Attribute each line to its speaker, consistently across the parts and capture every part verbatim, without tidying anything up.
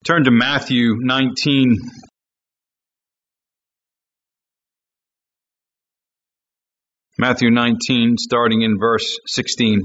Speaker 1: Turn to Matthew nineteen. Matthew nineteen, starting in verse sixteen.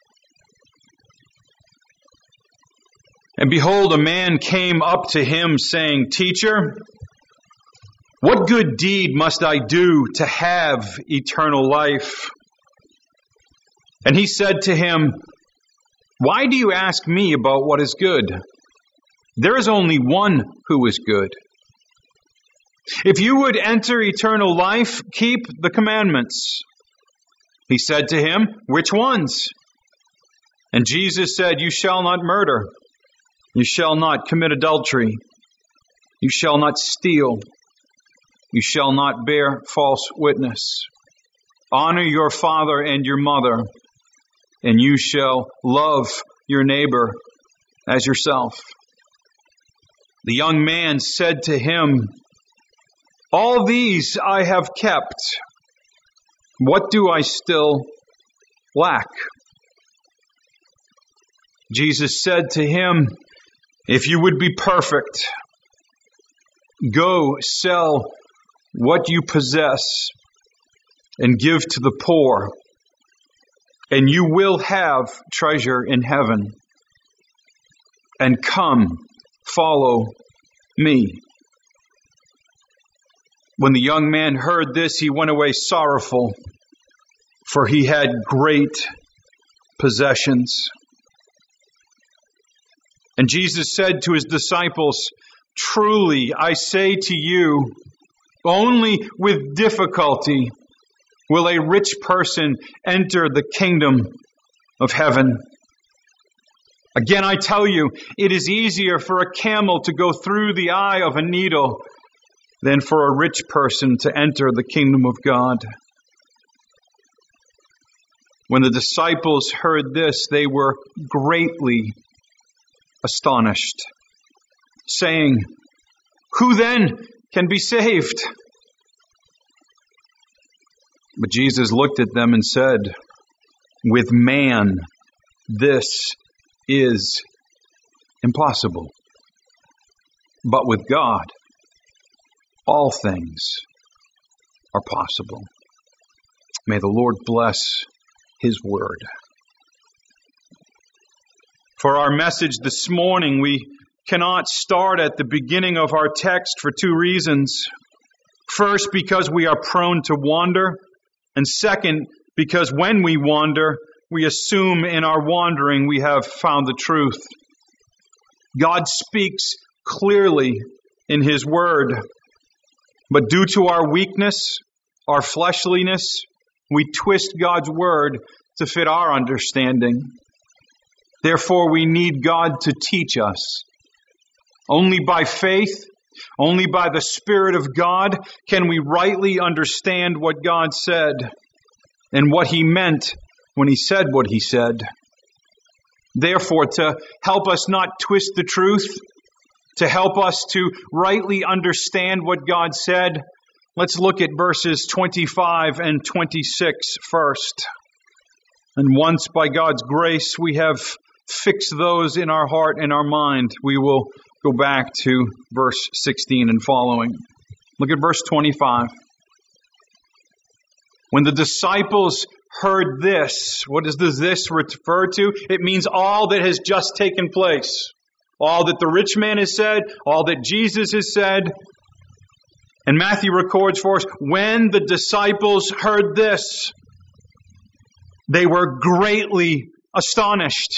Speaker 1: And behold, a man came up to him, saying, Teacher, what good deed must I do to have eternal life? And he said to him, Why do you ask me about what is good? There is only one who is good. If you would enter eternal life, keep the commandments. He said to him, Which ones? And Jesus said, You shall not murder. You shall not commit adultery. You shall not steal. You shall not bear false witness. Honor your father and your mother, and you shall love your neighbor as yourself. The young man said to him, All these I have kept. What do I still lack? Jesus said to him, If you would be perfect, go sell what you possess and give to the poor, and you will have treasure in heaven. And come, follow me. When the young man heard this, he went away sorrowful, for he had great possessions. And Jesus said to his disciples, Truly, I say to you, only with difficulty will a rich person enter the kingdom of heaven. Again, I tell you, it is easier for a camel to go through the eye of a needle than for a rich person to enter the kingdom of God. When the disciples heard this, they were greatly astonished, saying, Who then can be saved? But Jesus looked at them and said, With man, this is impossible. But with God, all things are possible. May the Lord bless His word. For our message this morning, we cannot start at the beginning of our text for two reasons. First, because we are prone to wander. And second, because when we wander, we assume in our wandering we have found the truth. God speaks clearly in His word. But due to our weakness, our fleshliness, we twist God's word to fit our understanding. Therefore, we need God to teach us. Only by faith, only by the Spirit of God can we rightly understand what God said and what He meant when He said what He said. Therefore, to help us not twist the truth, to help us to rightly understand what God said, let's look at verses twenty-five and twenty-six first. And once by God's grace we have fixed those in our heart and our mind, we will go back to verse sixteen and following. Look at verse twenty-five. When the disciples heard this, what does this refer to? It means all that has just taken place. All that the rich man has said, all that Jesus has said. And Matthew records for us, when the disciples heard this, they were greatly astonished.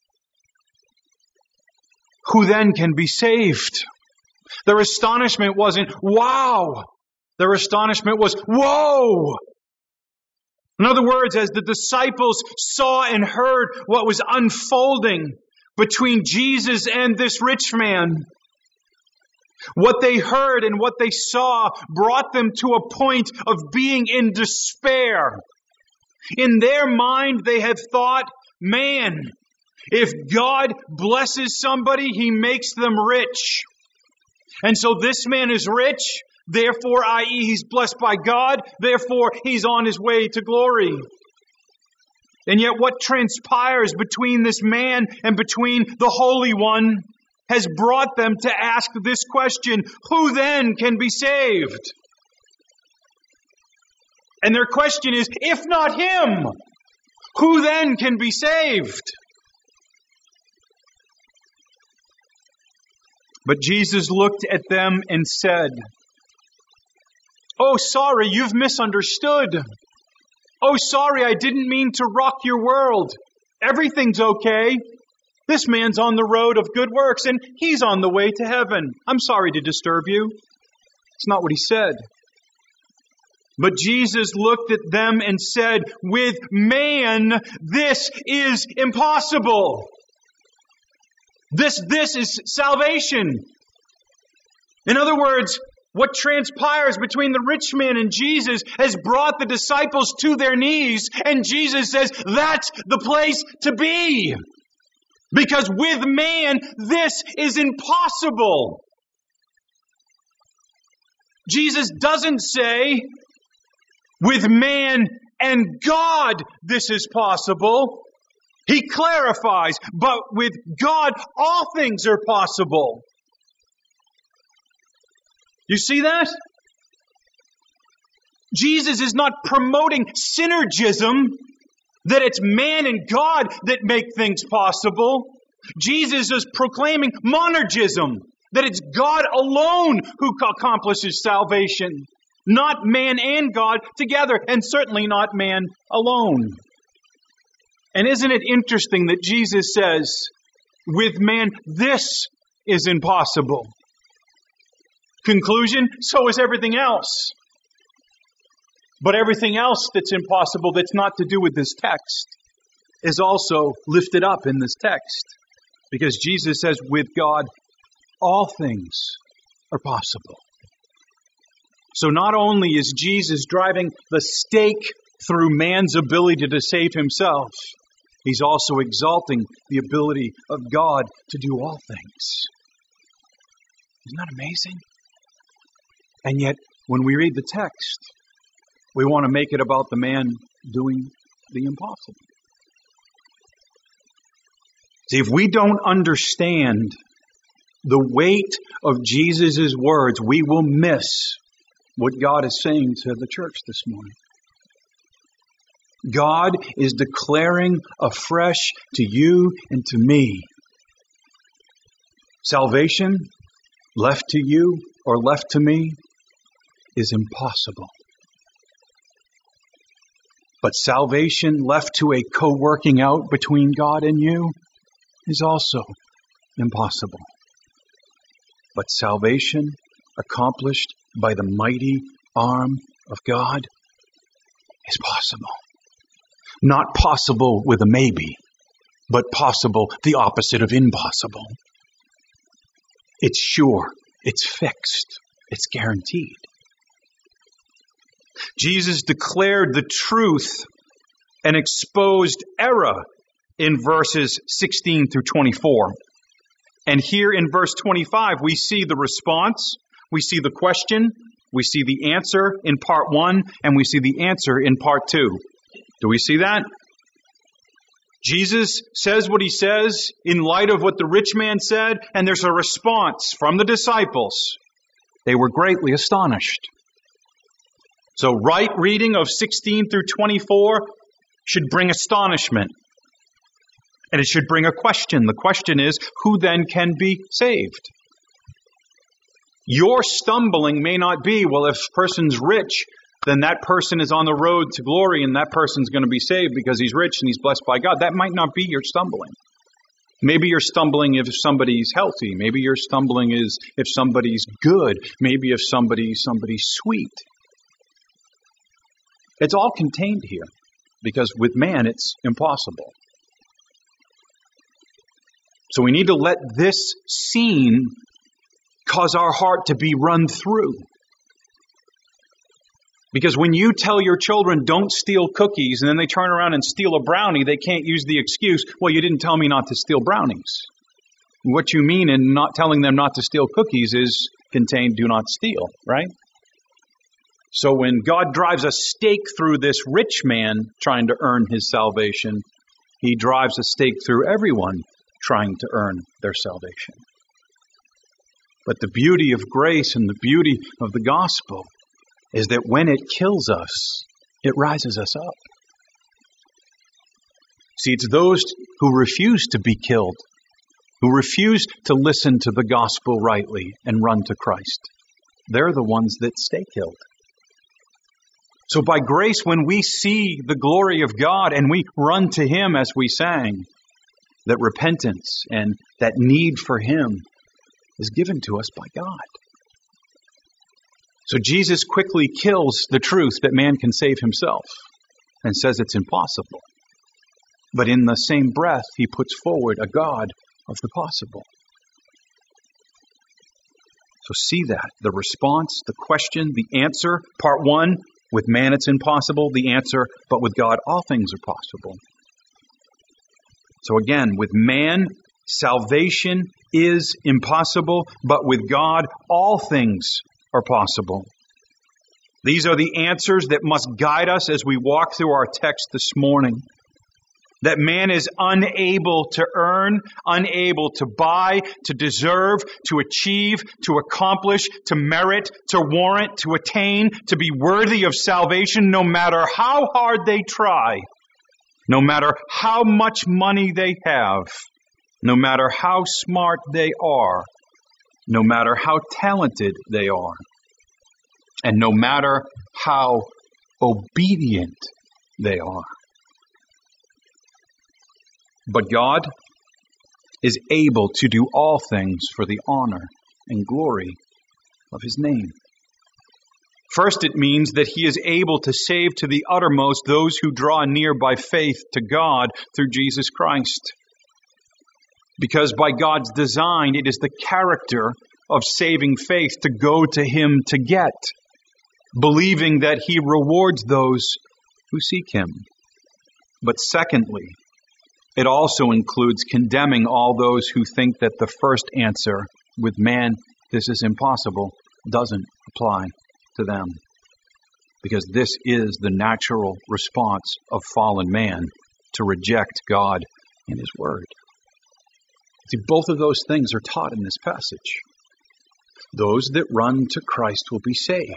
Speaker 1: Who then can be saved? Their astonishment wasn't, wow. Their astonishment was, whoa. In other words, as the disciples saw and heard what was unfolding between Jesus and this rich man, what they heard and what they saw brought them to a point of being in despair. In their mind, they had thought, man, if God blesses somebody, He makes them rich. And so this man is rich, therefore, that is he's blessed by God, therefore he's on his way to glory. And yet what transpires between this man and between the Holy One has brought them to ask this question, who then can be saved? And their question is, if not him, who then can be saved? But Jesus looked at them and said, "Oh, sorry, you've misunderstood. Oh, sorry, I didn't mean to rock your world. Everything's okay. This man's on the road of good works, and he's on the way to heaven. I'm sorry to disturb you." It's not what he said. But Jesus looked at them and said, "With man, this is impossible." This, this is salvation. In other words, what transpires between the rich man and Jesus has brought the disciples to their knees, and Jesus says, that's the place to be. Because with man, this is impossible. Jesus doesn't say, with man and God, this is possible. He clarifies, but with God, all things are possible. You see that? Jesus is not promoting synergism, that it's man and God that make things possible. Jesus is proclaiming monergism, that it's God alone who accomplishes salvation, not man and God together, and certainly not man alone. And isn't it interesting that Jesus says, with man, this is impossible. Conclusion, so is everything else. But everything else that's impossible, that's not to do with this text, is also lifted up in this text. Because Jesus says, with God, all things are possible. So not only is Jesus driving the stake through man's ability to save himself, he's also exalting the ability of God to do all things. Isn't that amazing? And yet, when we read the text, we want to make it about the man doing the impossible. See, if we don't understand the weight of Jesus' words, we will miss what God is saying to the church this morning. God is declaring afresh to you and to me, salvation left to you or left to me is impossible. But salvation left to a co-working out between God and you is also impossible. But salvation accomplished by the mighty arm of God is possible. Not possible with a maybe, but possible, the opposite of impossible. It's sure, it's fixed, it's guaranteed. Jesus declared the truth and exposed error in verses sixteen through twenty-four. And here in verse twenty-five, we see the response, we see the question, we see the answer in part one, and we see the answer in part two. Do we see that? Jesus says what he says in light of what the rich man said, and there's a response from the disciples. They were greatly astonished. So right reading of sixteen through twenty-four should bring astonishment. And it should bring a question. The question is, who then can be saved? Your stumbling may not be, well, if a person's rich, then that person is on the road to glory and that person's going to be saved because he's rich and he's blessed by God. That might not be your stumbling. Maybe you're stumbling if somebody's healthy. Maybe your stumbling is if somebody's good. Maybe if somebody, somebody's sweet. It's all contained here because with man it's impossible. So we need to let this scene cause our heart to be run through. Because when you tell your children, don't steal cookies, and then they turn around and steal a brownie, they can't use the excuse, well, you didn't tell me not to steal brownies. What you mean in not telling them not to steal cookies is contained, do not steal, right? So when God drives a stake through this rich man trying to earn his salvation, he drives a stake through everyone trying to earn their salvation. But the beauty of grace and the beauty of the gospel is that when it kills us, it rises us up. See, it's those who refuse to be killed, who refuse to listen to the gospel rightly and run to Christ. They're the ones that stay killed. So by grace, when we see the glory of God and we run to Him as we sang, that repentance and that need for Him is given to us by God. So Jesus quickly kills the truth that man can save himself and says it's impossible. But in the same breath, He puts forward a God of the possible. So see that. The response, the question, the answer. Part one, with man it's impossible. The answer, but with God all things are possible. So again, with man, salvation is impossible, but with God all things are possible. These are the answers that must guide us as we walk through our text this morning. That man is unable to earn, unable to buy, to deserve, to achieve, to accomplish, to merit, to warrant, to attain, to be worthy of salvation, no matter how hard they try, no matter how much money they have, no matter how smart they are, no matter how talented they are, and no matter how obedient they are. But God is able to do all things for the honor and glory of His name. First, it means that He is able to save to the uttermost those who draw near by faith to God through Jesus Christ. Because by God's design, it is the character of saving faith to go to Him to get, believing that He rewards those who seek Him. But secondly, it also includes condemning all those who think that the first answer, with man, this is impossible, doesn't apply to them. Because this is the natural response of fallen man, to reject God and His Word. See, both of those things are taught in this passage. Those that run to Christ will be saved.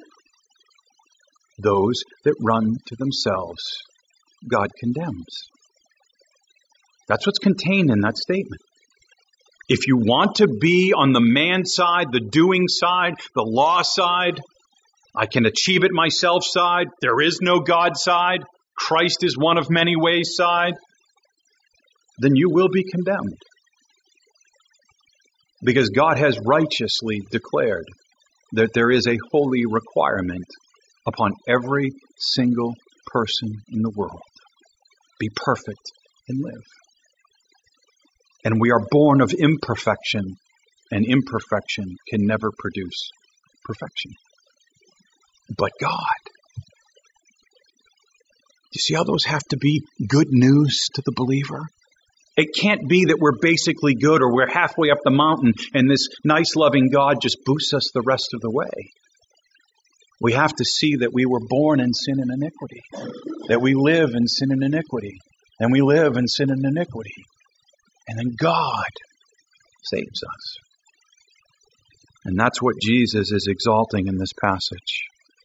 Speaker 1: Those that run to themselves, God condemns. That's what's contained in that statement. If you want to be on the man side, the doing side, the law side, I can achieve it myself side, there is no God side, Christ is one of many ways side, then you will be condemned. Because God has righteously declared that there is a holy requirement upon every single person in the world. Be perfect and live. And we are born of imperfection, and imperfection can never produce perfection. But God. Do you see how those have to be good news to the believer? It can't be that we're basically good or we're halfway up the mountain and this nice loving God just boosts us the rest of the way. We have to see that we were born in sin and iniquity, that we live in sin and iniquity, and we live in sin and iniquity. And then God saves us. And that's what Jesus is exalting in this passage.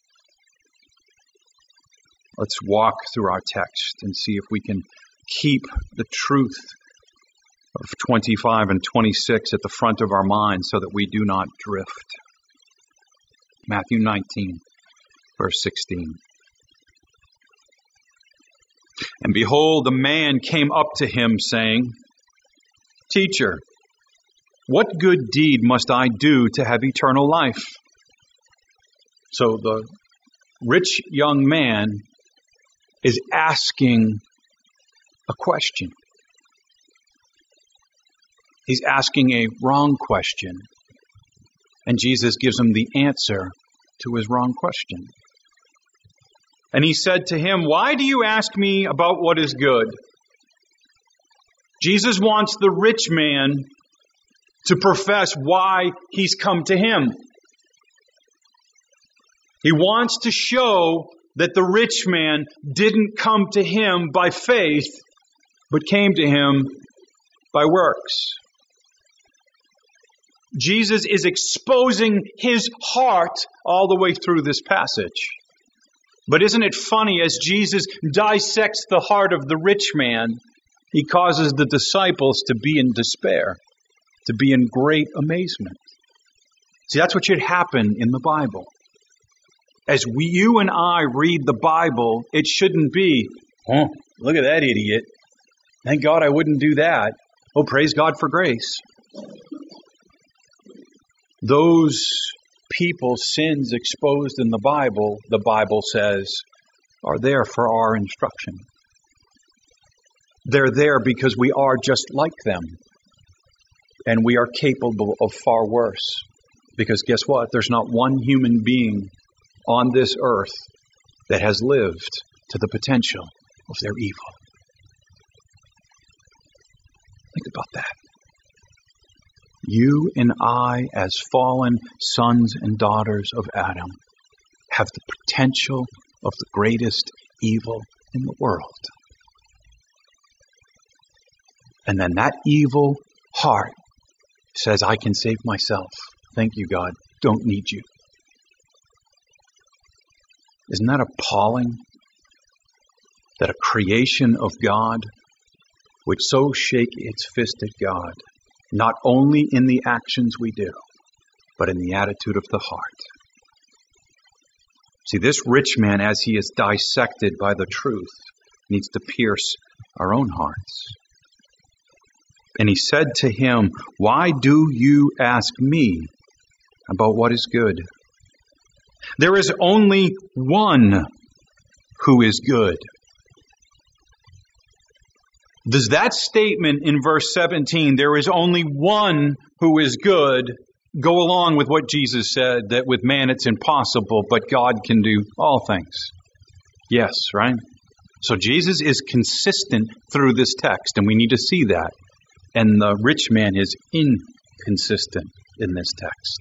Speaker 1: Let's walk through our text and see if we can keep the truth of twenty-five and twenty-six at the front of our minds so that we do not drift. Matthew nineteen, verse sixteen. And behold, a man came up to him, saying, Teacher, what good deed must I do to have eternal life? So the rich young man is asking a question. He's asking a wrong question. And Jesus gives him the answer to his wrong question. And he said to him, Why do you ask me about what is good? Jesus wants the rich man to profess why he's come to him. He wants to show that the rich man didn't come to him by faith, but came to him by works. Jesus is exposing his heart all the way through this passage. But isn't it funny, as Jesus dissects the heart of the rich man, he causes the disciples to be in despair, to be in great amazement. See, that's what should happen in the Bible. As we, you and I read the Bible, it shouldn't be, oh, look at that idiot. Thank God I wouldn't do that. Oh, praise God for grace. Those people's sins exposed in the Bible, the Bible says, are there for our instruction. They're there because we are just like them. And we are capable of far worse. Because guess what? There's not one human being on this earth that has lived to the potential of their evil. Think about that. You and I, as fallen sons and daughters of Adam, have the potential of the greatest evil in the world. And then that evil heart says, I can save myself. Thank you, God. Don't need you. Isn't that appalling? That a creation of God would so shake its fist at God, not only in the actions we do, but in the attitude of the heart. See, this rich man, as he is dissected by the truth, needs to pierce our own hearts. And he said to him, why do you ask me about what is good? There is only one who is good. Does that statement in verse seventeen, there is only one who is good, go along with what Jesus said, that with man it's impossible, but God can do all things? Yes, right? So Jesus is consistent through this text, and we need to see that. And the rich man is inconsistent in this text.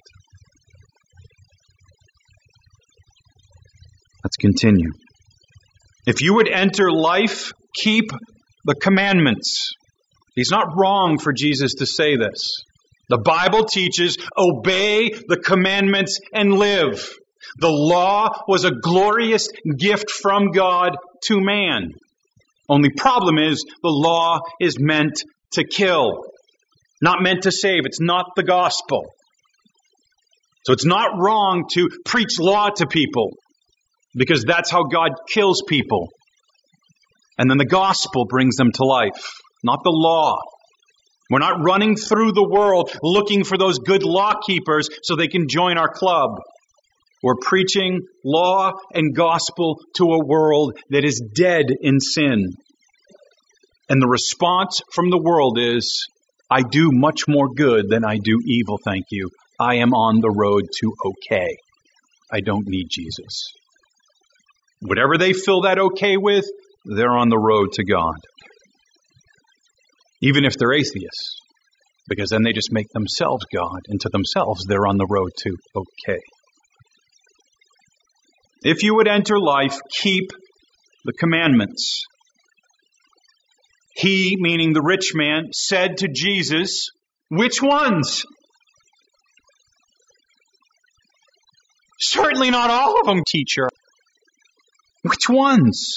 Speaker 1: Let's continue. If you would enter life, keep the commandments. He's not wrong for Jesus to say this. The Bible teaches, obey the commandments and live. The law was a glorious gift from God to man. Only problem is, the law is meant to kill, not meant to save. It's not the gospel. So it's not wrong to preach law to people, because that's how God kills people. And then the gospel brings them to life, not the law. We're not running through the world looking for those good law keepers so they can join our club. We're preaching law and gospel to a world that is dead in sin. And the response from the world is, I do much more good than I do evil, thank you. I am on the road to okay. I don't need Jesus. Whatever they fill that okay with, they're on the road to God. Even if they're atheists. Because then they just make themselves God, and to themselves they're on the road to okay. If you would enter life, keep the commandments. He, meaning the rich man, said to Jesus, which ones? Certainly not all of them, teacher. Which ones?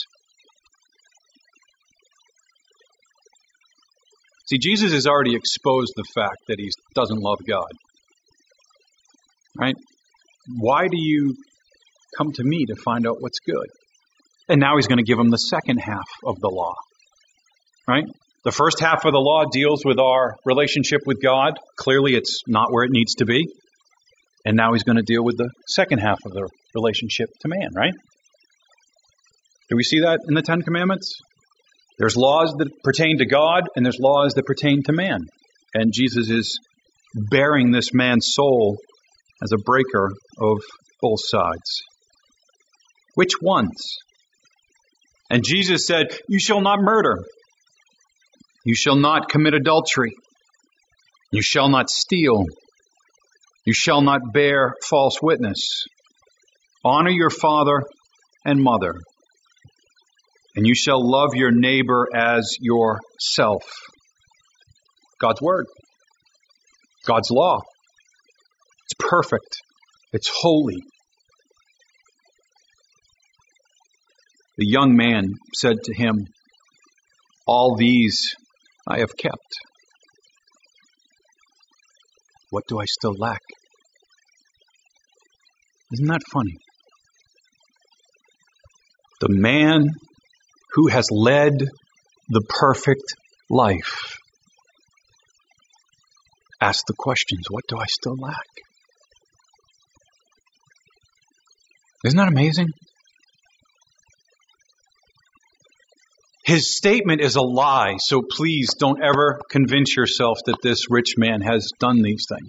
Speaker 1: See, Jesus has already exposed the fact that he doesn't love God. Right? Why do you come to me to find out what's good? And now he's going to give him the second half of the law. Right? The first half of the law deals with our relationship with God. Clearly it's not where it needs to be. And now he's going to deal with the second half of the relationship to man, right? Do we see that in the Ten Commandments? There's laws that pertain to God, and there's laws that pertain to man. And Jesus is bearing this man's soul as a breaker of both sides. Which ones? And Jesus said, you shall not murder. You shall not commit adultery. You shall not steal. You shall not bear false witness. Honor your father and mother. And you shall love your neighbor as yourself. God's word. God's law. It's perfect. It's holy. The young man said to him, all these I have kept. What do I still lack? Isn't that funny? The man who has led the perfect life asked the questions, what do I still lack? Isn't that amazing? His statement is a lie, so please don't ever convince yourself that this rich man has done these things.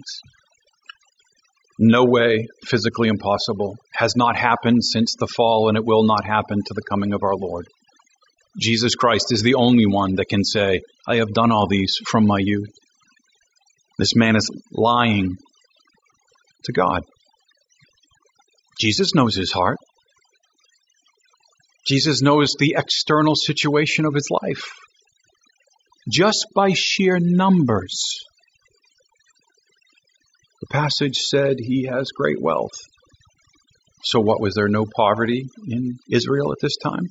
Speaker 1: No way, physically impossible, has not happened since the fall, and it will not happen to the coming of our Lord. Jesus Christ is the only one that can say, I have done all these from my youth. This man is lying to God. Jesus knows his heart. Jesus knows the external situation of his life. Just by sheer numbers. The passage said he has great wealth. So what, was there no poverty in Israel at this time?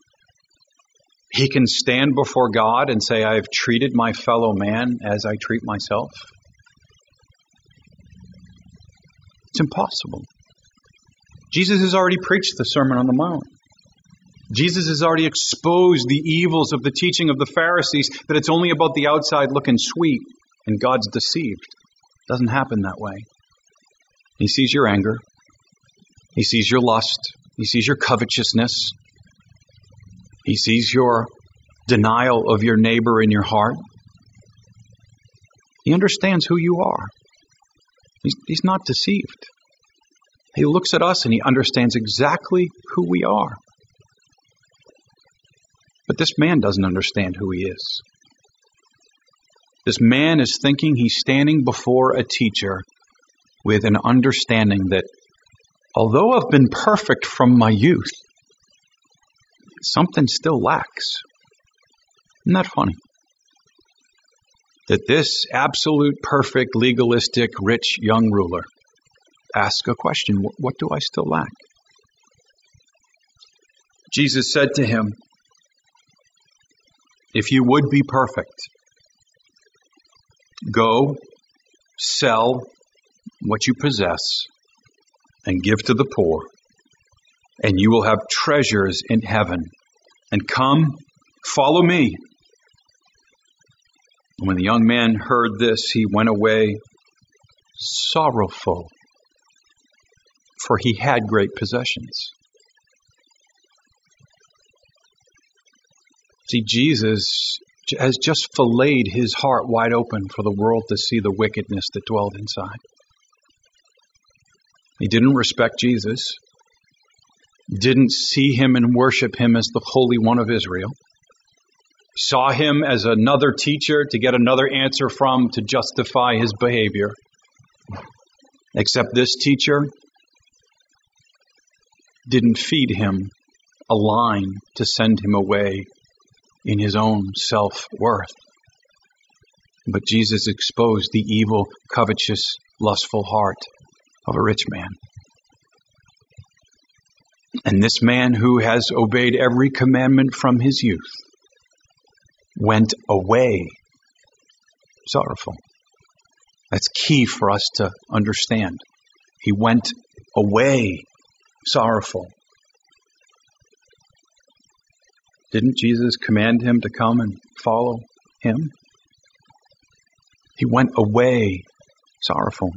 Speaker 1: He can stand before God and say, I have treated my fellow man as I treat myself. It's impossible. Jesus has already preached the Sermon on the Mount. Jesus has already exposed the evils of the teaching of the Pharisees, that it's only about the outside looking sweet and God's deceived. It doesn't happen that way. He sees your anger. He sees your lust. He sees your covetousness. He sees your denial of your neighbor in your heart. He understands who you are. He's, he's not deceived. He looks at us and he understands exactly who we are. But this man doesn't understand who he is. This man is thinking he's standing before a teacher with an understanding that although I've been perfect from my youth, something still lacks. Isn't that funny? That this absolute, perfect, legalistic, rich young ruler asks a question, what do I still lack? Jesus said to him, if you would be perfect, go, sell what you possess, and give to the poor, and you will have treasures in heaven. And come, follow me. And when the young man heard this, he went away sorrowful, for he had great possessions. See, Jesus has just filleted his heart wide open for the world to see the wickedness that dwelled inside. He didn't respect Jesus, didn't see him and worship him as the Holy One of Israel, saw him as another teacher to get another answer from to justify his behavior. Except this teacher didn't feed him a line to send him away in his own self-worth. But Jesus exposed the evil, covetous, lustful heart of a rich man. And this man who has obeyed every commandment from his youth went away sorrowful. That's key for us to understand. He went away sorrowful. Didn't Jesus command him to come and follow him? He went away sorrowful.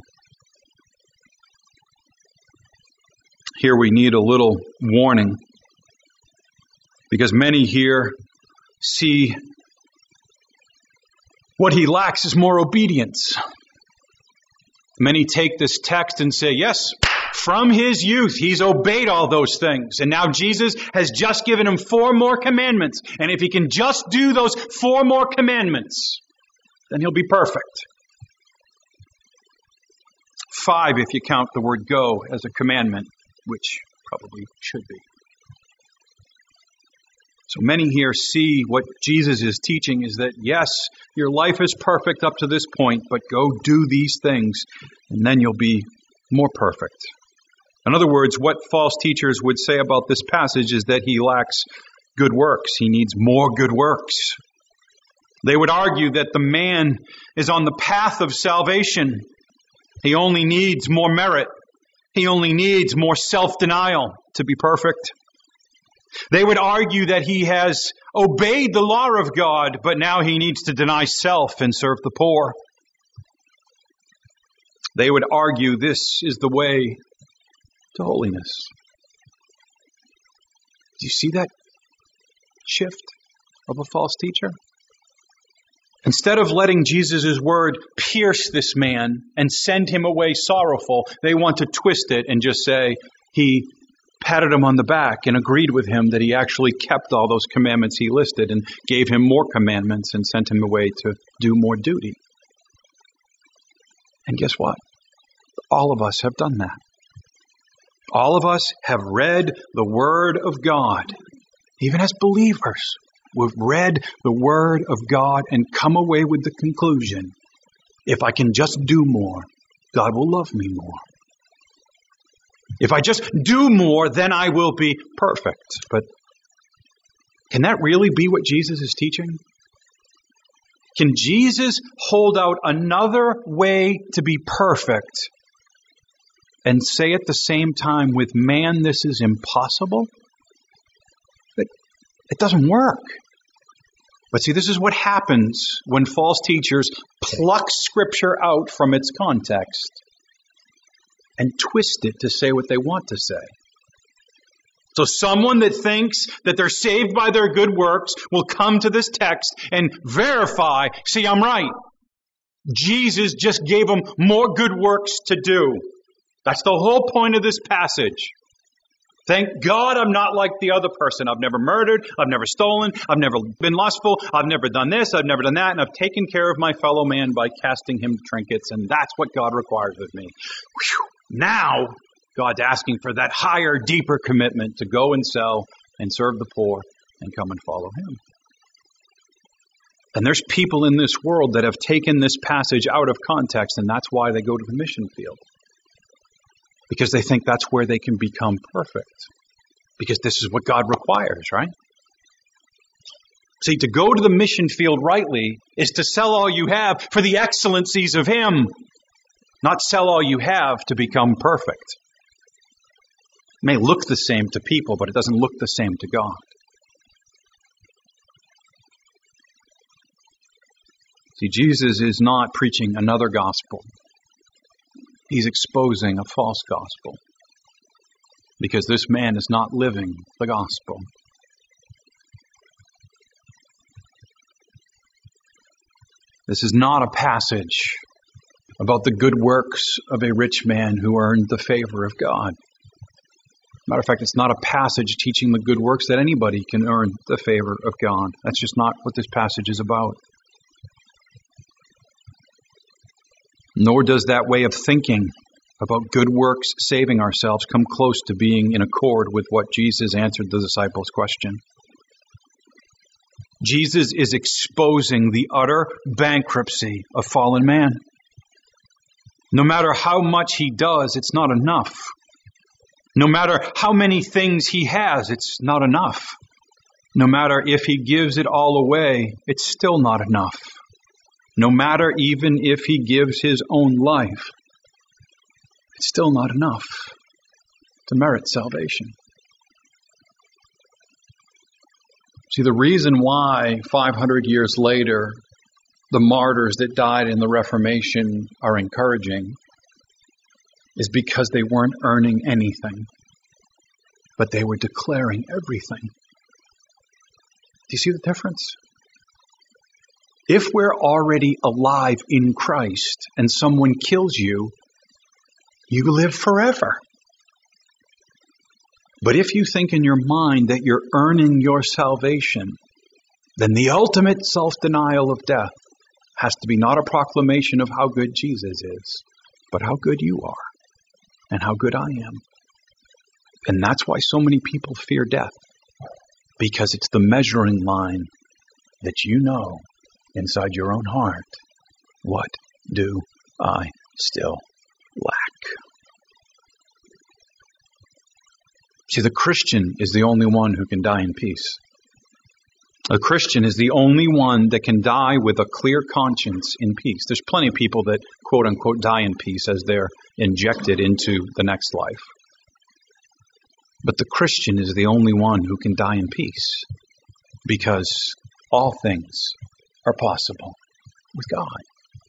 Speaker 1: Here we need a little warning, because many here see what he lacks is more obedience. Many take this text and say, yes, from his youth, he's obeyed all those things. And now Jesus has just given him four more commandments. And if he can just do those four more commandments, then he'll be perfect. Five, if you count the word go as a commandment, which probably should be. So many here see what Jesus is teaching is that, yes, your life is perfect up to this point, but go do these things, and then you'll be more perfect. In other words, what false teachers would say about this passage is that he lacks good works. He needs more good works. They would argue that the man is on the path of salvation. He only needs more merit. He only needs more self-denial to be perfect. They would argue that he has obeyed the law of God, but now he needs to deny self and serve the poor. They would argue this is the way to holiness. Do you see that shift of a false teacher? Instead of letting Jesus' word pierce this man and send him away sorrowful, they want to twist it and just say he patted him on the back and agreed with him that he actually kept all those commandments he listed and gave him more commandments and sent him away to do more duty. And guess what? All of us have done that. All of us have read the Word of God. Even as believers, we've read the Word of God and come away with the conclusion, if I can just do more, God will love me more. If I just do more, then I will be perfect. But can that really be what Jesus is teaching? Can Jesus hold out another way to be perfect and say at the same time, with man, this is impossible? It, it doesn't work. But see, this is what happens when false teachers pluck Scripture out from its context and twist it to say what they want to say. So someone that thinks that they're saved by their good works will come to this text and verify, see, I'm right. Jesus just gave them more good works to do. That's the whole point of this passage. Thank God I'm not like the other person. I've never murdered. I've never stolen. I've never been lustful. I've never done this. I've never done that. And I've taken care of my fellow man by casting him trinkets. And that's what God requires of me. Whew. Now, God's asking for that higher, deeper commitment to go and sell and serve the poor and come and follow Him. And there's people in this world that have taken this passage out of context, and that's why they go to the mission field. Because they think that's where they can become perfect. Because this is what God requires, right? See, to go to the mission field rightly is to sell all you have for the excellencies of Him, not sell all you have to become perfect. It may look the same to people, but it doesn't look the same to God. See, Jesus is not preaching another gospel. He's exposing a false gospel. Because this man is not living the gospel. This is not a passage about the good works of a rich man who earned the favor of God. Matter of fact, it's not a passage teaching the good works that anybody can earn the favor of God. That's just not what this passage is about. Nor does that way of thinking about good works saving ourselves come close to being in accord with what Jesus answered the disciples' question. Jesus is exposing the utter bankruptcy of fallen man. No matter how much he does, it's not enough. No matter how many things he has, it's not enough. No matter if he gives it all away, it's still not enough. No matter even if he gives his own life, it's still not enough to merit salvation. See, the reason why five hundred years later, the martyrs that died in the Reformation are encouraging is because they weren't earning anything, but they were declaring everything. Do you see the difference? If we're already alive in Christ and someone kills you, you live forever. But if you think in your mind that you're earning your salvation, then the ultimate self-denial of death has to be not a proclamation of how good Jesus is, but how good you are and how good I am. And that's why so many people fear death, because it's the measuring line that you know inside your own heart, what do I still lack? See, the Christian is the only one who can die in peace. A Christian is the only one that can die with a clear conscience in peace. There's plenty of people that, quote unquote, die in peace as they're injected into the next life. But the Christian is the only one who can die in peace, because all things are possible with God.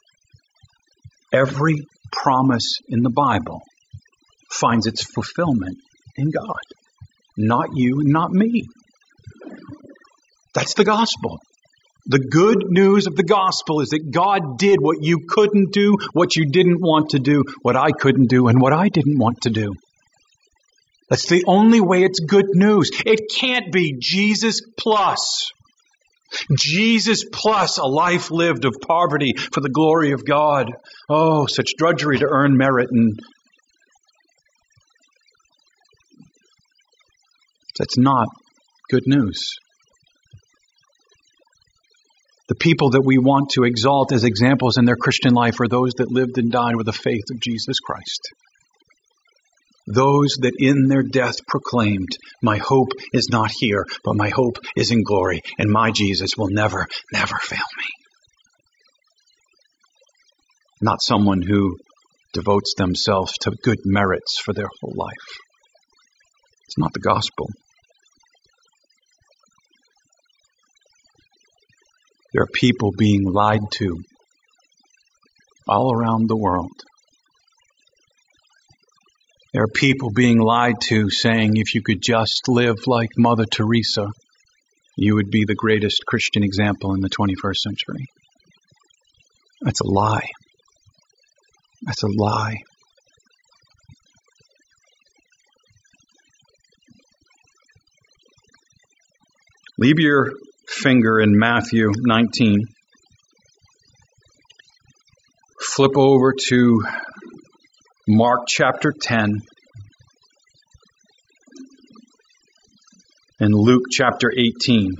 Speaker 1: Every promise in the Bible finds its fulfillment in God. Not you, not me. That's the gospel. The good news of the gospel is that God did what you couldn't do, what you didn't want to do, what I couldn't do, and what I didn't want to do. That's the only way it's good news. It can't be Jesus plus. Jesus plus a life lived of poverty for the glory of God. Oh, such drudgery to earn merit. And that's not good news. The people that we want to exalt as examples in their Christian life are those that lived and died with the faith of Jesus Christ. Those that in their death proclaimed, my hope is not here, but my hope is in glory, and my Jesus will never, never fail me. Not someone who devotes themselves to good merits for their whole life. It's not the gospel. There are people being lied to all around the world. There are people being lied to saying if you could just live like Mother Teresa, you would be the greatest Christian example in the twenty-first century. That's a lie. That's a lie. Leave your finger in Matthew nineteen. Flip over to Mark chapter ten and Luke chapter eighteen.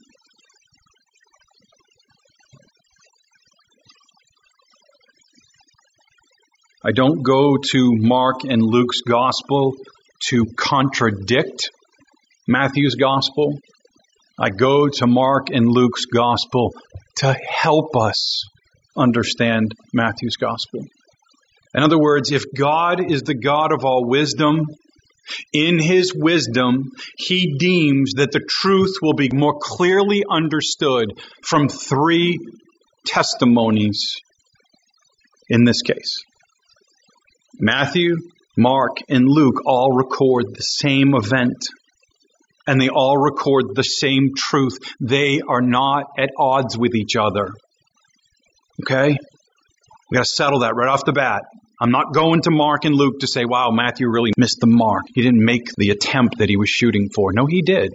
Speaker 1: I don't go to Mark and Luke's gospel to contradict Matthew's gospel. I go to Mark and Luke's gospel to help us understand Matthew's gospel. In other words, if God is the God of all wisdom, in His wisdom, He deems that the truth will be more clearly understood from three testimonies in this case. Matthew, Mark, and Luke all record the same event. And they all record the same truth. They are not at odds with each other. Okay? We got to settle that right off the bat. I'm not going to Mark and Luke to say, wow, Matthew really missed the mark. He didn't make the attempt that he was shooting for. No, he did.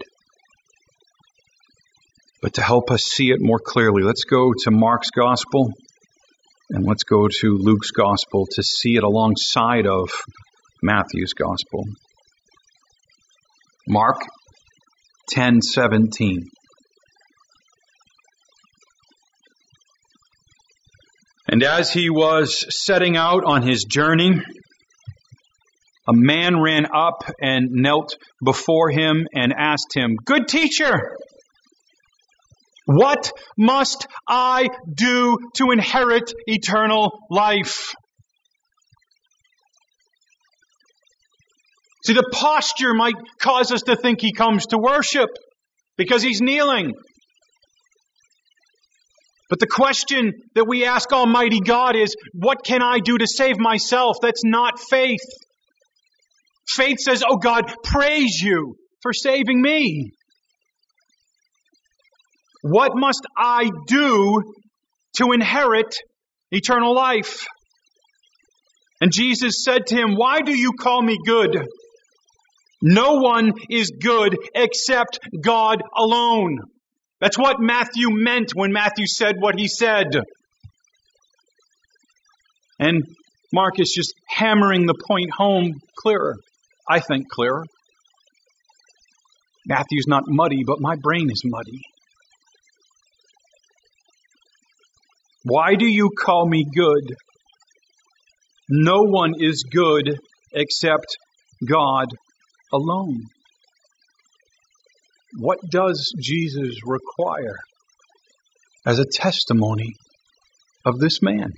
Speaker 1: But to help us see it more clearly, let's go to Mark's gospel and let's go to Luke's gospel to see it alongside of Matthew's gospel. Mark ten seventeen. And as he was setting out on his journey, a man ran up and knelt before him and asked him, "Good teacher, what must I do to inherit eternal life?" See, the posture might cause us to think he comes to worship because he's kneeling. But the question that we ask Almighty God is, what can I do to save myself? That's not faith. Faith says, oh God, praise you for saving me. What must I do to inherit eternal life? And Jesus said to him, why do you call me good? No one is good except God alone. That's what Matthew meant when Matthew said what he said. And Mark is just hammering the point home clearer. I think clearer. Matthew's not muddy, but my brain is muddy. Why do you call me good? No one is good except God alone. What does Jesus require as a testimony of this man?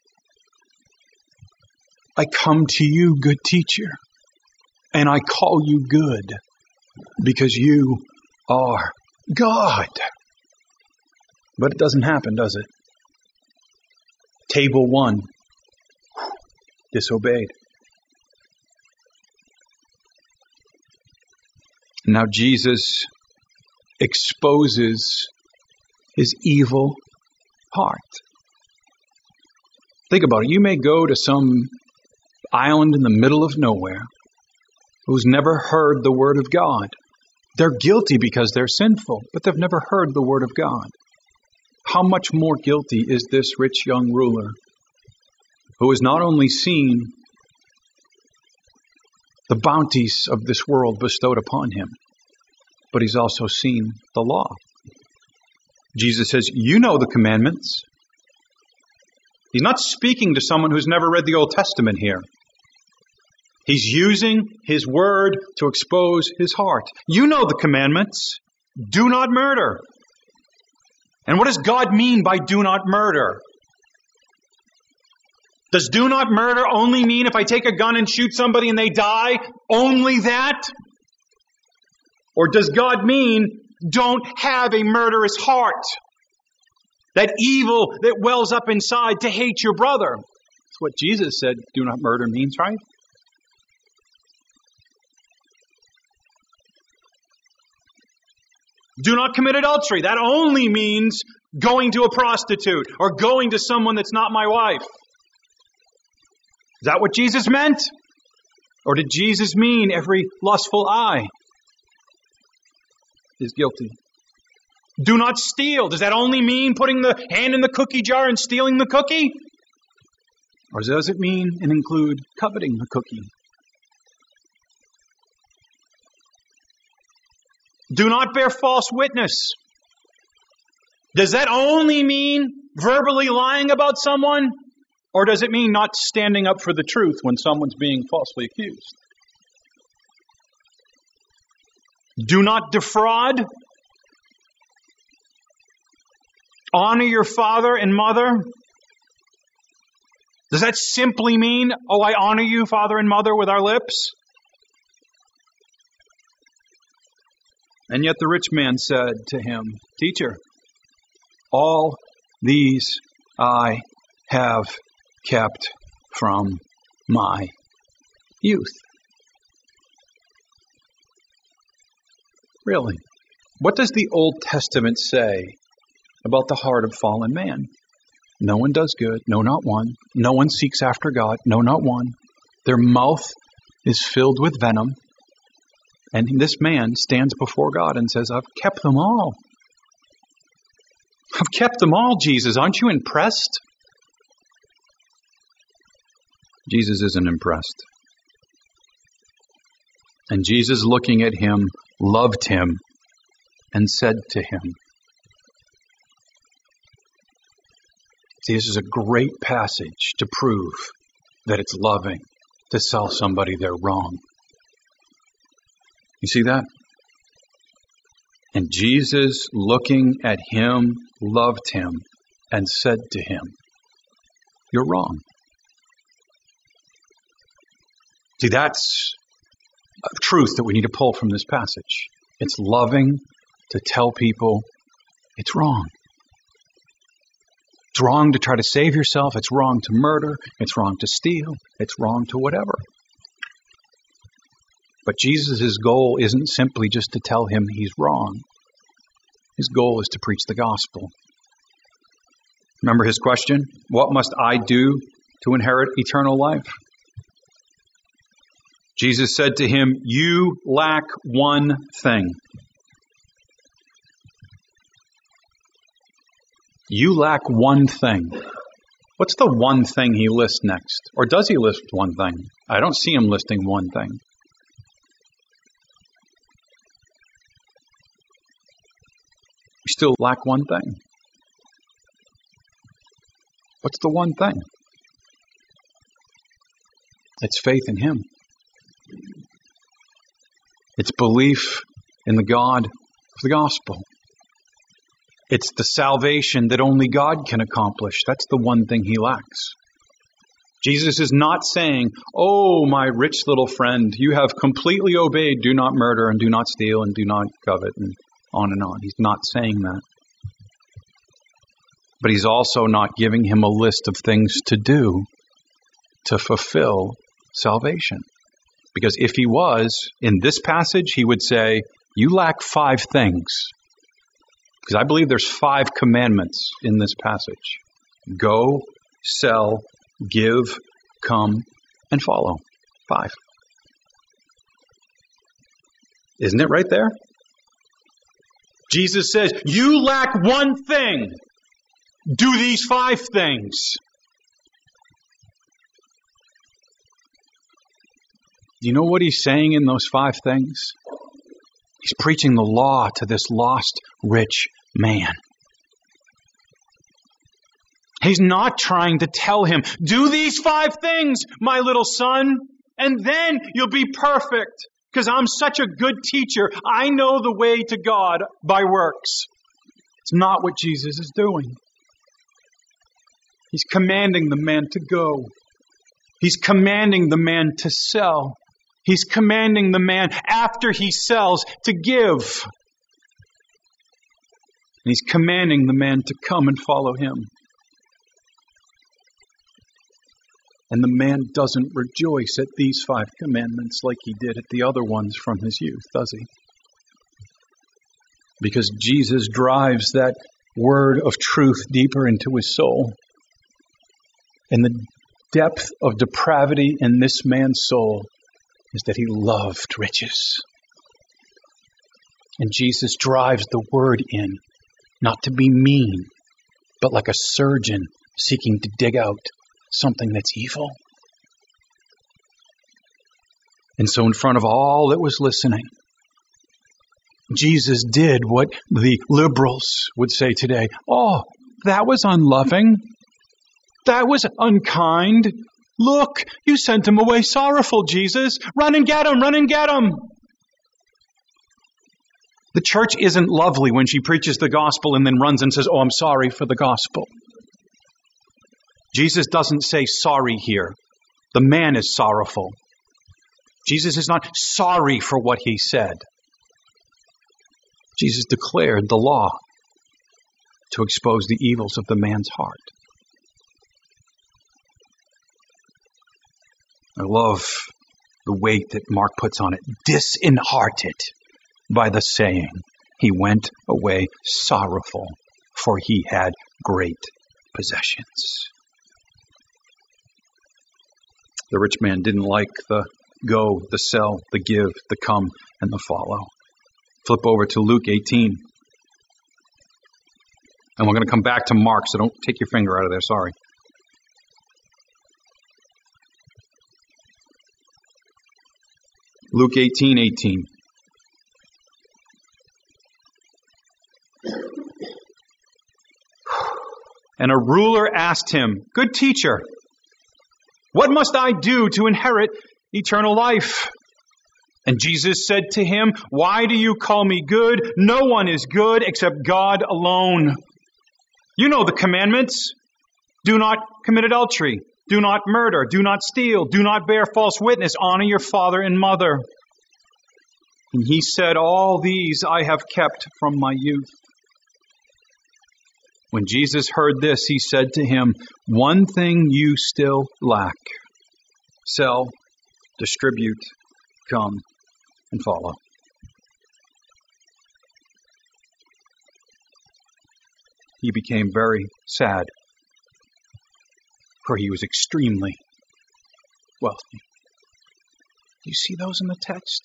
Speaker 1: I come to you, good teacher, and I call you good because you are God. But it doesn't happen, does it? Table one, disobeyed. Now Jesus exposes his evil heart. Think about it. You may go to some island in the middle of nowhere who's never heard the word of God. They're guilty because they're sinful, but they've never heard the word of God. How much more guilty is this rich young ruler who has not only seen the bounties of this world bestowed upon him, but he's also seen the law. Jesus says, you know the commandments. He's not speaking to someone who's never read the Old Testament here. He's using his word to expose his heart. You know the commandments. Do not murder. And what does God mean by do not murder? Does do not murder only mean if I take a gun and shoot somebody and they die? Only that? Or does God mean don't have a murderous heart? That evil that wells up inside to hate your brother. That's what Jesus said do not murder means, right? Do not commit adultery. That only means going to a prostitute or going to someone that's not my wife. Is that what Jesus meant? Or did Jesus mean every lustful eye is guilty? Do not steal. Does that only mean putting the hand in the cookie jar and stealing the cookie? Or does it mean and include coveting the cookie? Do not bear false witness. Does that only mean verbally lying about someone? Or does it mean not standing up for the truth when someone's being falsely accused? Do not defraud. Honor your father and mother. Does that simply mean, oh, I honor you, father and mother, with our lips? And yet the rich man said to him, Teacher, all these I have kept from my youth. Really? What does the Old Testament say about the heart of fallen man? No one does good, no, not one. No one seeks after God, no, not one. Their mouth is filled with venom. And this man stands before God and says, I've kept them all. I've kept them all, Jesus. Aren't you impressed? Jesus isn't impressed. And Jesus, looking at him, loved him and said to him. See, this is a great passage to prove that it's loving to tell somebody they're wrong. You see that? And Jesus, looking at him, loved him and said to him, you're wrong. See, that's a truth that we need to pull from this passage. It's loving to tell people it's wrong. It's wrong to try to save yourself. It's wrong to murder. It's wrong to steal. It's wrong to whatever. But Jesus' goal isn't simply just to tell him he's wrong. His goal is to preach the gospel. Remember his question? What must I do to inherit eternal life? Jesus said to him, you lack one thing. You lack one thing. What's the one thing he lists next? Or does he list one thing? I don't see him listing one thing. You still lack one thing. What's the one thing? It's faith in him. It's belief in the God the gospel. It's the salvation that only God can accomplish. That's the one thing he lacks. Jesus is not saying, oh, my rich little friend, you have completely obeyed, do not murder and do not steal and do not covet and on and on. He's not saying that. But he's also not giving him a list of things to do to fulfill salvation. Because if he was, in this passage, he would say, you lack five things. Because I believe there's five commandments in this passage. Go, sell, give, come, and follow. Five. Isn't it right there? Jesus says, you lack one thing. Do these five things. Do you know what he's saying in those five things? He's preaching the law to this lost, rich man. He's not trying to tell him, do these five things, my little son, and then you'll be perfect. Because I'm such a good teacher. I know the way to God by works. It's not what Jesus is doing. He's commanding the man to go. He's commanding the man to sell. He's commanding the man after he sells to give. And he's commanding the man to come and follow him. And the man doesn't rejoice at these five commandments like he did at the other ones from his youth, does he? Because Jesus drives that word of truth deeper into his soul. And the depth of depravity in this man's soul is that he loved riches. And Jesus drives the word in, not to be mean, but like a surgeon seeking to dig out something that's evil. And so in front of all that was listening, Jesus did what the liberals would say today. Oh, that was unloving. That was unkind. Look, you sent him away sorrowful, Jesus. Run and get him, run and get him. The church isn't lovely when she preaches the gospel and then runs and says, oh, I'm sorry for the gospel. Jesus doesn't say sorry here. The man is sorrowful. Jesus is not sorry for what he said. Jesus declared the law to expose the evils of the man's heart. I love the weight that Mark puts on it. Disheartened by the saying, he went away sorrowful, for he had great possessions. The rich man didn't like the go, the sell, the give, the come, and the follow. Flip over to Luke eighteen. And we're going to come back to Mark, so don't take your finger out of there, sorry. Luke eighteen eighteen. And a ruler asked him, good teacher, what must I do to inherit eternal life? And Jesus said to him, why do you call me good? No one is good except God alone. You know the commandments. Do not commit adultery. Do not murder. Do not steal. Do not bear false witness. Honor your father and mother. And he said, all these I have kept from my youth. When Jesus heard this, he said to him, one thing you still lack. Sell, distribute, come, and follow. He became very sad, for he was extremely wealthy. Do you see those in the text?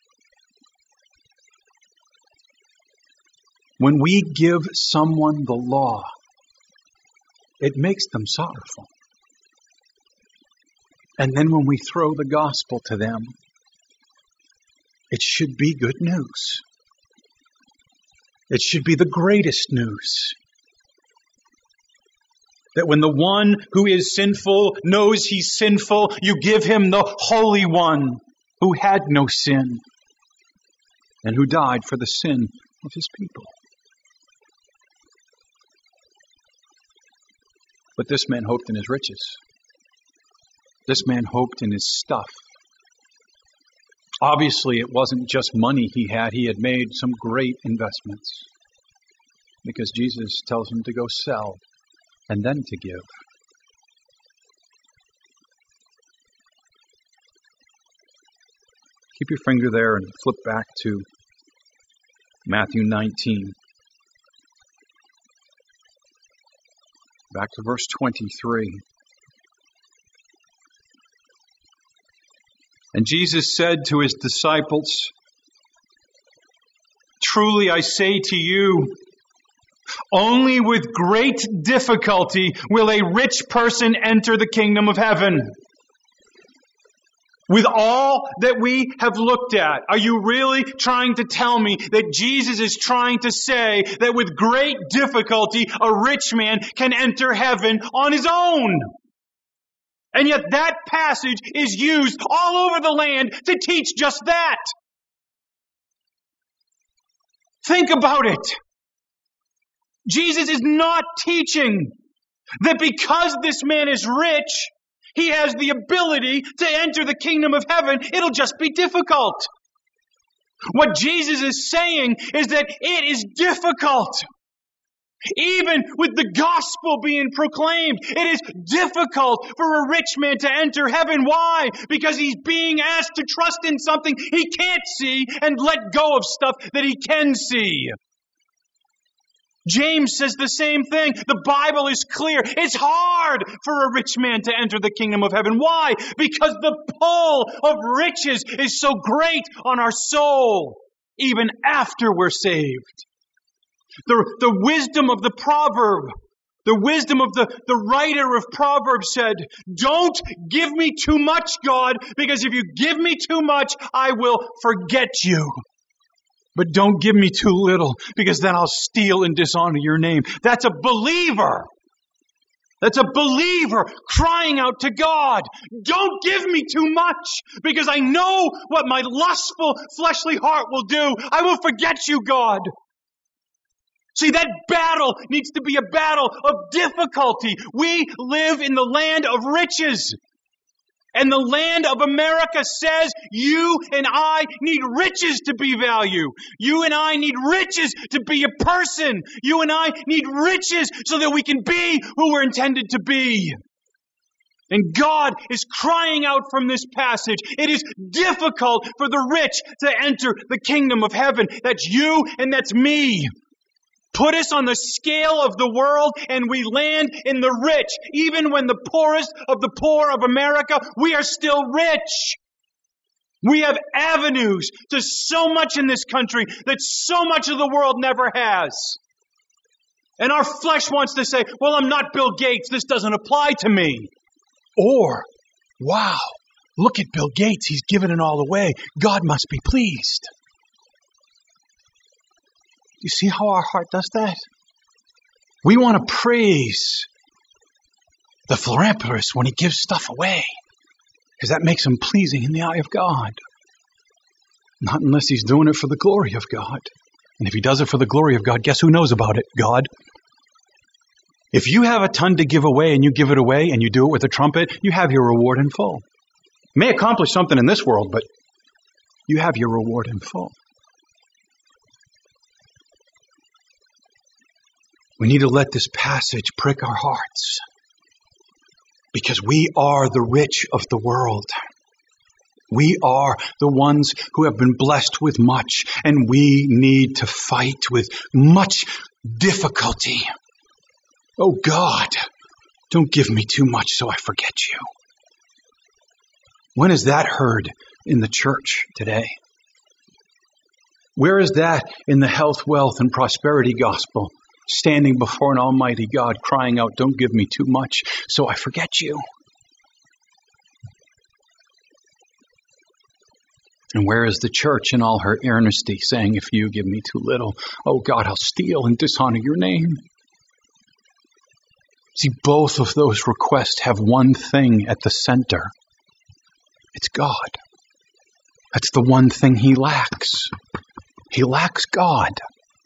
Speaker 1: When we give someone the law, it makes them sorrowful. And then when we throw the gospel to them, it should be good news. It should be the greatest news. That when the one who is sinful knows he's sinful, you give him the Holy One who had no sin and who died for the sin of his people. But this man hoped in his riches. This man hoped in his stuff. Obviously, it wasn't just money he had. He had made some great investments. Because Jesus tells him to go sell and then to give. Keep your finger there and flip back to Matthew nineteen. Back to verse twenty-three. And Jesus said to his disciples, "Truly I say to you, only with great difficulty will a rich person enter the kingdom of heaven." With all that we have looked at, are you really trying to tell me that Jesus is trying to say that with great difficulty a rich man can enter heaven on his own? And yet that passage is used all over the land to teach just that. Think about it. Jesus is not teaching that because this man is rich, he has the ability to enter the kingdom of heaven. It'll just be difficult. What Jesus is saying is that it is difficult. Even with the gospel being proclaimed, it is difficult for a rich man to enter heaven. Why? Because he's being asked to trust in something he can't see and let go of stuff that he can see. James says the same thing. The Bible is clear. It's hard for a rich man to enter the kingdom of heaven. Why? Because the pull of riches is so great on our soul, even after we're saved. The, the wisdom of the proverb, the wisdom of the, the writer of Proverbs said, "Don't give me too much, God, because if you give me too much, I will forget you. But don't give me too little, because then I'll steal and dishonor your name." That's a believer. That's a believer crying out to God. Don't give me too much, because I know what my lustful fleshly heart will do. I will forget you, God. See, that battle needs to be a battle of difficulty. We live in the land of riches. And the land of America says you and I need riches to be value. You and I need riches to be a person. You and I need riches so that we can be who we're intended to be. And God is crying out from this passage. It is difficult for the rich to enter the kingdom of heaven. That's you and that's me. Put us on the scale of the world and we land in the rich. Even when the poorest of the poor of America, we are still rich. We have avenues to so much in this country that so much of the world never has. And our flesh wants to say, well, I'm not Bill Gates. This doesn't apply to me. Or, wow, look at Bill Gates. He's given it all away. God must be pleased. You see how our heart does that? We want to praise the philanthropist when he gives stuff away, because that makes him pleasing in the eye of God. Not unless he's doing it for the glory of God. And if he does it for the glory of God, guess who knows about it? God. If you have a ton to give away and you give it away and you do it with a trumpet, you have your reward in full. You may accomplish something in this world, but you have your reward in full. We need to let this passage prick our hearts, because we are the rich of the world. We are the ones who have been blessed with much, and we need to fight with much difficulty. Oh God, don't give me too much so I forget you. When is that heard in the church today? Where is that in the health, wealth, and prosperity gospel? Standing before an almighty God, crying out, don't give me too much so I forget you. And where is the church in all her earnesty saying, if you give me too little, oh God, I'll steal and dishonor your name. See, both of those requests have one thing at the center. It's God. That's the one thing he lacks. He lacks God.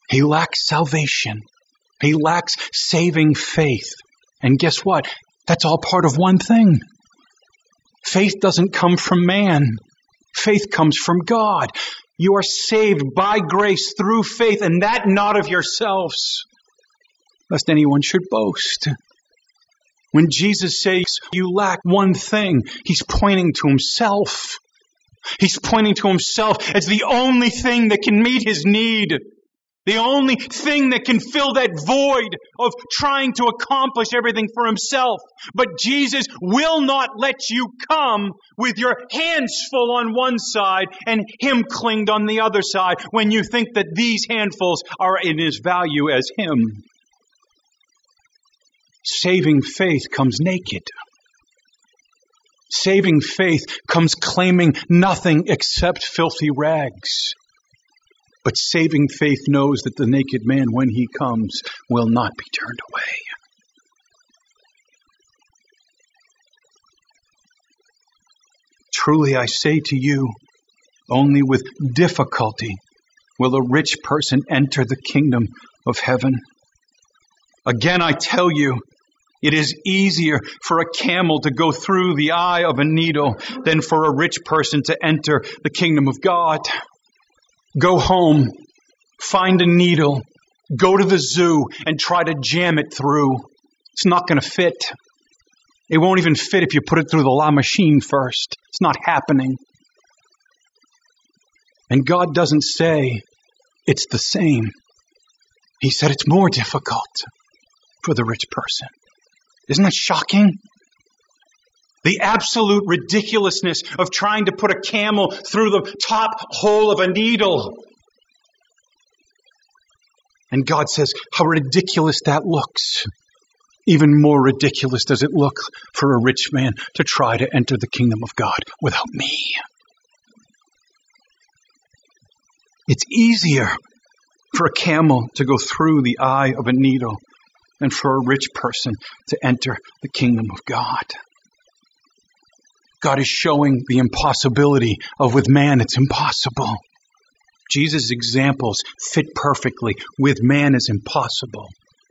Speaker 1: He lacks salvation. He lacks saving faith. And guess what? That's all part of one thing. Faith doesn't come from man. Faith comes from God. You are saved by grace through faith, and that not of yourselves, lest anyone should boast. When Jesus says you lack one thing, He's pointing to Himself. He's pointing to Himself as the only thing that can meet His need. The only thing that can fill that void of trying to accomplish everything for Himself. But Jesus will not let you come with your hands full on one side and Him clinged on the other side when you think that these handfuls are in as value as Him. Saving faith comes naked. Saving faith comes claiming nothing except filthy rags. But saving faith knows that the naked man, when he comes, will not be turned away. Truly I say to you, only with difficulty will a rich person enter the kingdom of heaven. Again, I tell you, it is easier for a camel to go through the eye of a needle than for a rich person to enter the kingdom of God. Go home, find a needle, go to the zoo and try to jam it through. It's not going to fit. It won't even fit if you put it through the La Machine first. It's not happening. And God doesn't say it's the same. He said it's more difficult for the rich person. Isn't that shocking? The absolute ridiculousness of trying to put a camel through the top hole of a needle. And God says, how ridiculous that looks. Even more ridiculous does it look for a rich man to try to enter the kingdom of God without me. It's easier for a camel to go through the eye of a needle than for a rich person to enter the kingdom of God. God is showing the impossibility of with man it's impossible. Jesus' examples fit perfectly. With man it's impossible.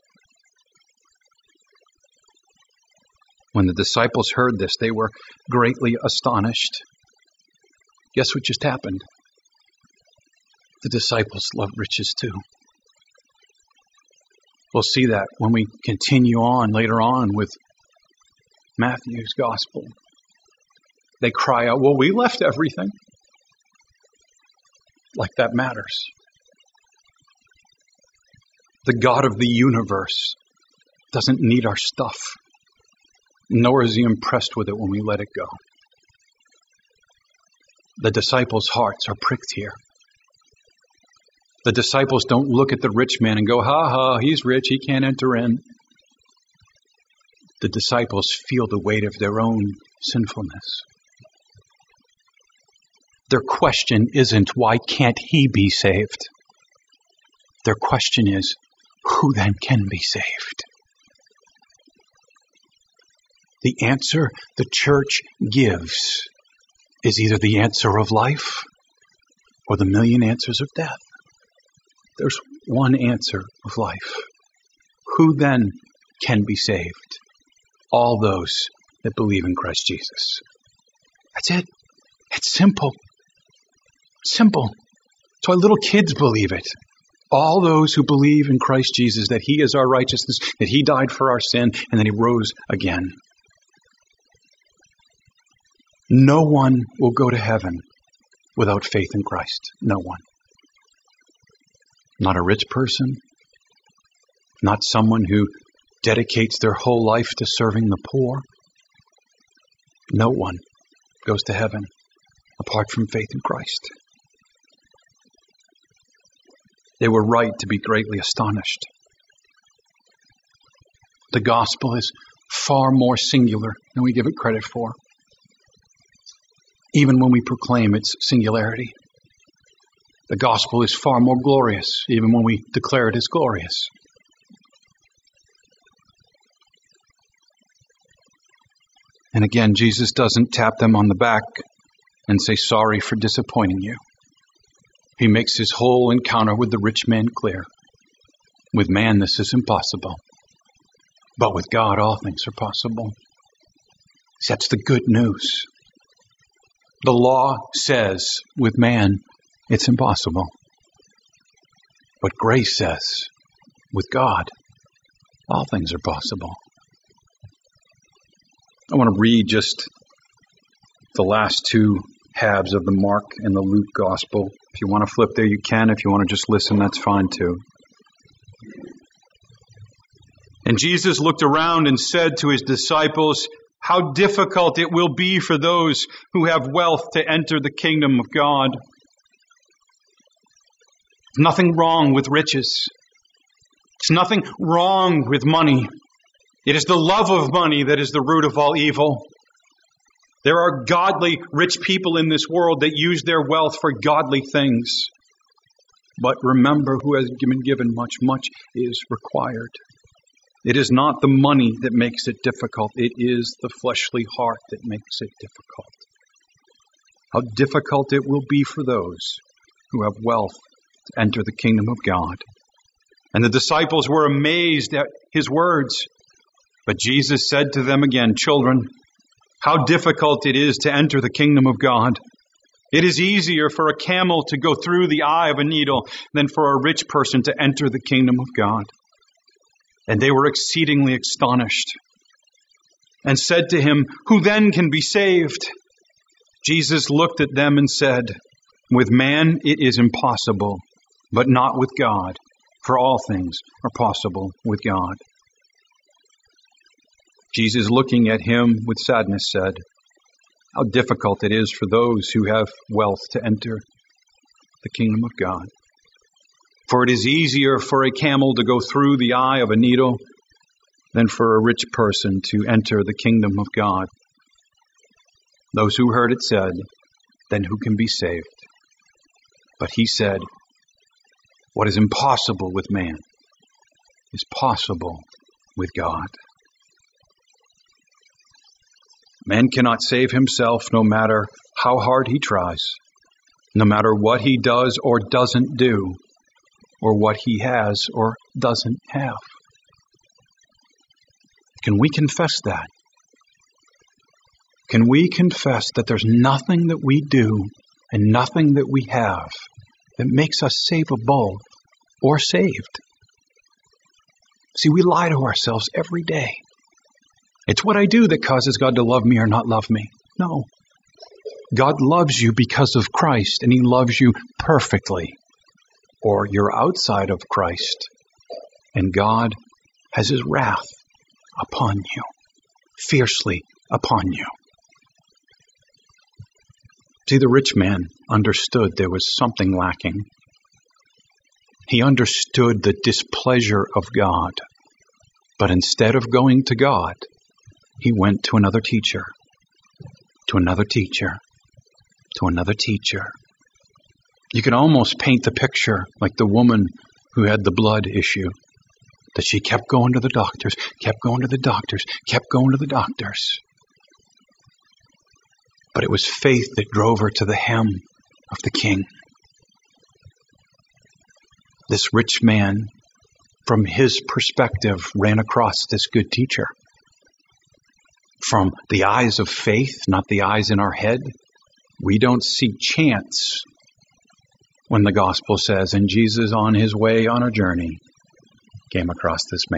Speaker 1: When the disciples heard this, they were greatly astonished. Guess what just happened? The disciples love riches too. We'll see that when we continue on later on with Matthew's gospel. They cry out, well, we left everything. Like that matters. The God of the universe doesn't need our stuff, nor is He impressed with it when we let it go. The disciples' hearts are pricked here. The disciples don't look at the rich man and go, ha ha, he's rich, he can't enter in. The disciples feel the weight of their own sinfulness. Their question isn't, why can't he be saved? Their question is, who then can be saved? The answer the church gives is either the answer of life or the million answers of death. There's one answer of life. Who then can be saved? All those that believe in Christ Jesus. That's it. It's simple. Simple. That's why little kids believe it. All those who believe in Christ Jesus, that He is our righteousness, that He died for our sin, and that He rose again. No one will go to heaven without faith in Christ. No one. Not a rich person. Not someone who dedicates their whole life to serving the poor. No one goes to heaven apart from faith in Christ. They were right to be greatly astonished. The gospel is far more singular than we give it credit for, even when we proclaim its singularity. The gospel is far more glorious, even when we declare it as glorious. And again, Jesus doesn't tap them on the back and say, sorry for disappointing you. He makes his whole encounter with the rich man clear. With man, this is impossible. But with God, all things are possible. That's the good news. The law says with man, it's impossible. But grace says with God, all things are possible. I want to read just the last two halves of the Mark and the Luke gospel. If you want to flip there, you can. If you want to just listen, that's fine too. And Jesus looked around and said to his disciples, "How difficult it will be for those who have wealth to enter the kingdom of God." Nothing wrong with riches. There's nothing wrong with money. It is the love of money that is the root of all evil. There are godly, rich people in this world that use their wealth for godly things. But remember, who has been given much, much is required. It is not the money that makes it difficult. It is the fleshly heart that makes it difficult. How difficult it will be for those who have wealth to enter the kingdom of God. And the disciples were amazed at his words. But Jesus said to them again, "Children, how difficult it is to enter the kingdom of God. It is easier for a camel to go through the eye of a needle than for a rich person to enter the kingdom of God." And they were exceedingly astonished and said to him, "Who then can be saved?" Jesus looked at them and said, "With man it is impossible, but not with God, for all things are possible with God." Jesus, looking at him with sadness, said, "How difficult it is for those who have wealth to enter the kingdom of God. For it is easier for a camel to go through the eye of a needle than for a rich person to enter the kingdom of God." Those who heard it said, "Then who can be saved?" But he said, "What is impossible with man is possible with God." Man cannot save himself no matter how hard he tries, no matter what he does or doesn't do, or what he has or doesn't have. Can we confess that? Can we confess that there's nothing that we do and nothing that we have that makes us savable or saved? See, we lie to ourselves every day. It's what I do that causes God to love me or not love me. No. God loves you because of Christ, and he loves you perfectly. Or you're outside of Christ, and God has his wrath upon you, fiercely upon you. See, the rich man understood there was something lacking. He understood the displeasure of God, but instead of going to God, he went to another teacher, to another teacher, to another teacher. You can almost paint the picture like the woman who had the blood issue, that she kept going to the doctors, kept going to the doctors, kept going to the doctors. But it was faith that drove her to the hem of the king. This rich man, from his perspective, ran across this good teacher. From the eyes of faith, not the eyes in our head, we don't see chance when the gospel says, and Jesus on his way on a journey came across this man.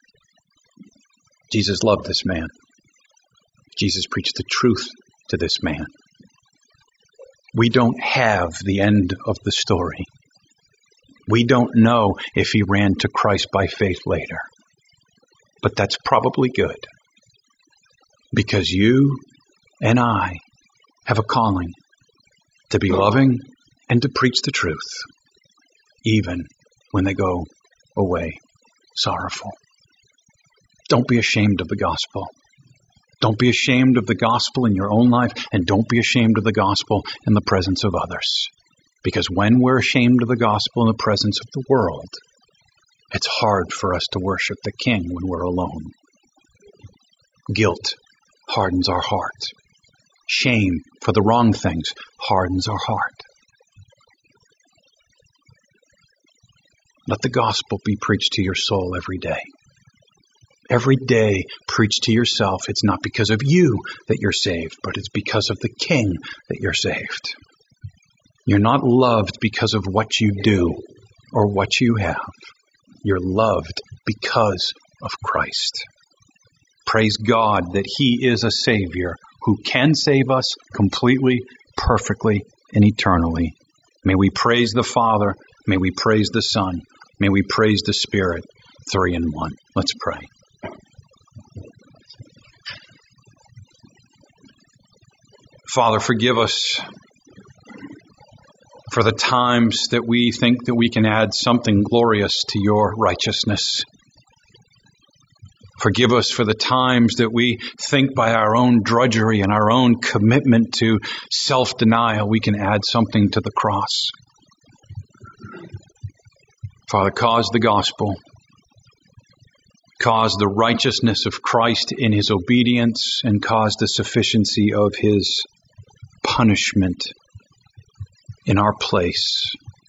Speaker 1: Jesus loved this man. Jesus preached the truth to this man. We don't have the end of the story. We don't know if he ran to Christ by faith later. But that's probably good. Because you and I have a calling to be loving and to preach the truth, even when they go away sorrowful. Don't be ashamed of the gospel. Don't be ashamed of the gospel in your own life, and don't be ashamed of the gospel in the presence of others. Because when we're ashamed of the gospel in the presence of the world, it's hard for us to worship the King when we're alone. Guilt hardens our heart. Shame for the wrong things hardens our heart. Let the gospel be preached to your soul every day. Every day, preach to yourself. It's not because of you that you're saved, but it's because of the King that you're saved. You're not loved because of what you do or what you have. You're loved because of Christ. Praise God that He is a Savior who can save us completely, perfectly, and eternally. May we praise the Father. May we praise the Son. May we praise the Spirit, three in one. Let's pray. Father, forgive us for the times that we think that we can add something glorious to your righteousness. Forgive us for the times that we think by our own drudgery and our own commitment to self-denial we can add something to the cross. Father, cause the gospel, cause the righteousness of Christ in His obedience, and cause the sufficiency of His punishment in our place,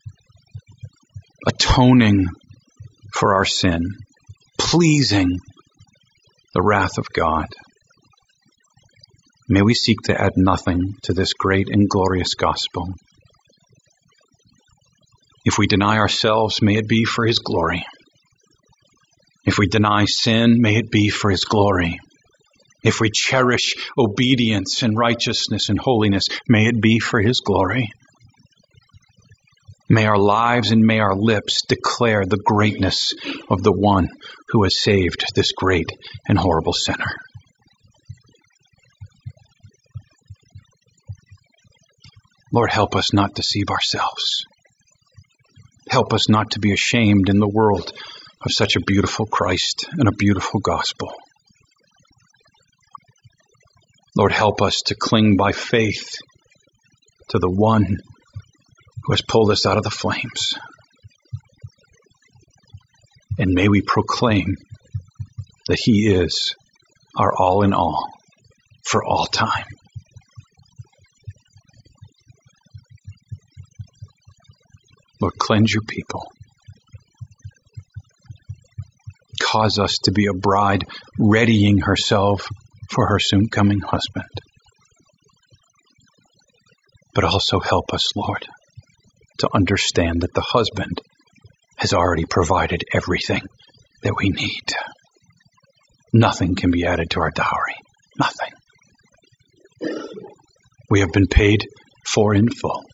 Speaker 1: atoning for our sin, pleasing the wrath of God. May we seek to add nothing to this great and glorious gospel. If we deny ourselves, may it be for His glory. If we deny sin, may it be for His glory. If we cherish obedience and righteousness and holiness, may it be for His glory. May our lives and may our lips declare the greatness of the one who has saved this great and horrible sinner. Lord, help us not deceive ourselves. Help us not to be ashamed in the world of such a beautiful Christ and a beautiful gospel. Lord, help us to cling by faith to the one who has pulled us out of the flames. And may we proclaim that He is our all in all for all time. Lord, cleanse your people. Cause us to be a bride readying herself for her soon coming husband. But also help us, Lord, to understand that the husband has already provided everything that we need. Nothing can be added to our dowry. Nothing. We have been paid for in full.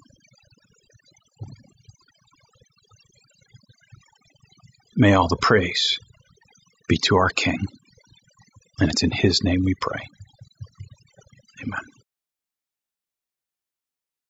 Speaker 1: May all the praise be to our King. And it's in His name we pray.